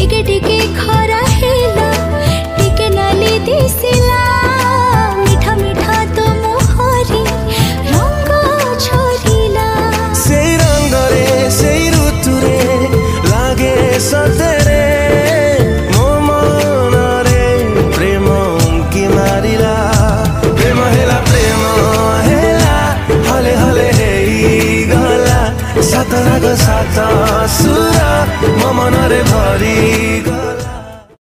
टिके टिके खरा हेला टिके नाली दिसिला मीठा मीठा तो मोहरी रंग छोरिला से रंग रे से ऋतु रे लागे सतेरे मो मन रे प्रेम उनकी मारिला प्रेम हेला हले हले हेई गला सात राग सात सुर मो मन रे भरी गला।